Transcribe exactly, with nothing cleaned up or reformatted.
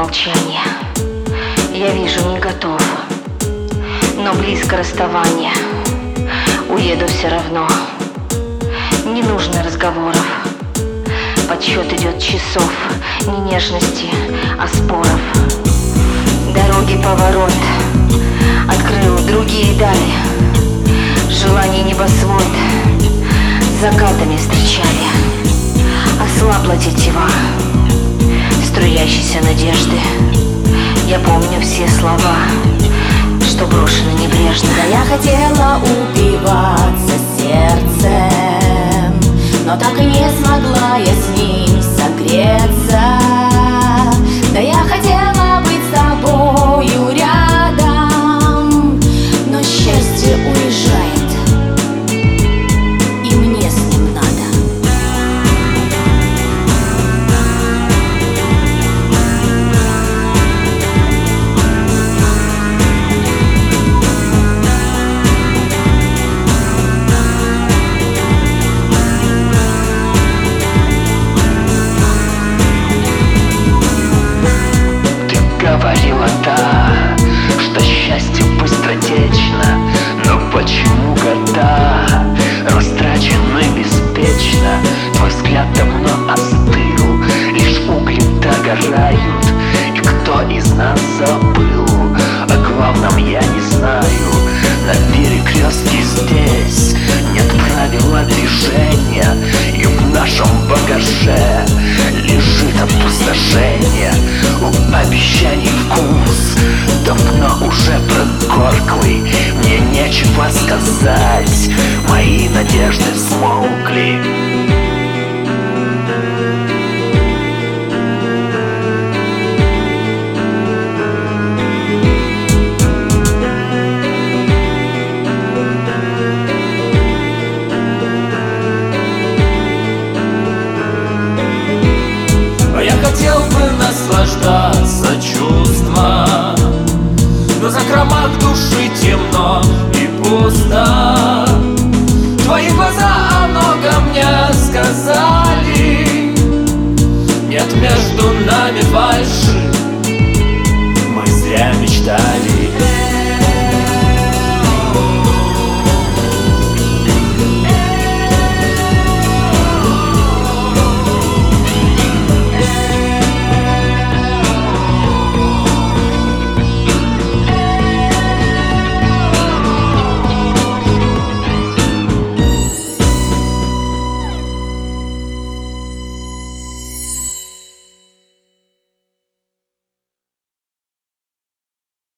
молчание. Я вижу, не готов, но близко расставание. Уеду все равно, не нужно разговоров. Подсчет идет часов, не нежности, а споров. Дороги поворот, открыл другие дали. Желание небосвод закатами встречали. Ослабла тетива струящейся надежды. Я помню все слова, что брошены небрежно. Да я хотела упиваться сердцем, но так и не смогла я с ним согреться. Да я хотела быть с тобою рядом, но счастье уезжает, и мне с ним надо. Говорила та, что счастье быстротечно, но почему года растрачены беспечно? Твой взгляд давно остыл, лишь угли догорают. И кто из нас забыл? О главном я не знаю. На перекрестке здесь нет правила движения, и в нашем багаже лежит опустошение. У обещаний вкус давно уже прогорклый. Мне нечего сказать, мои надежды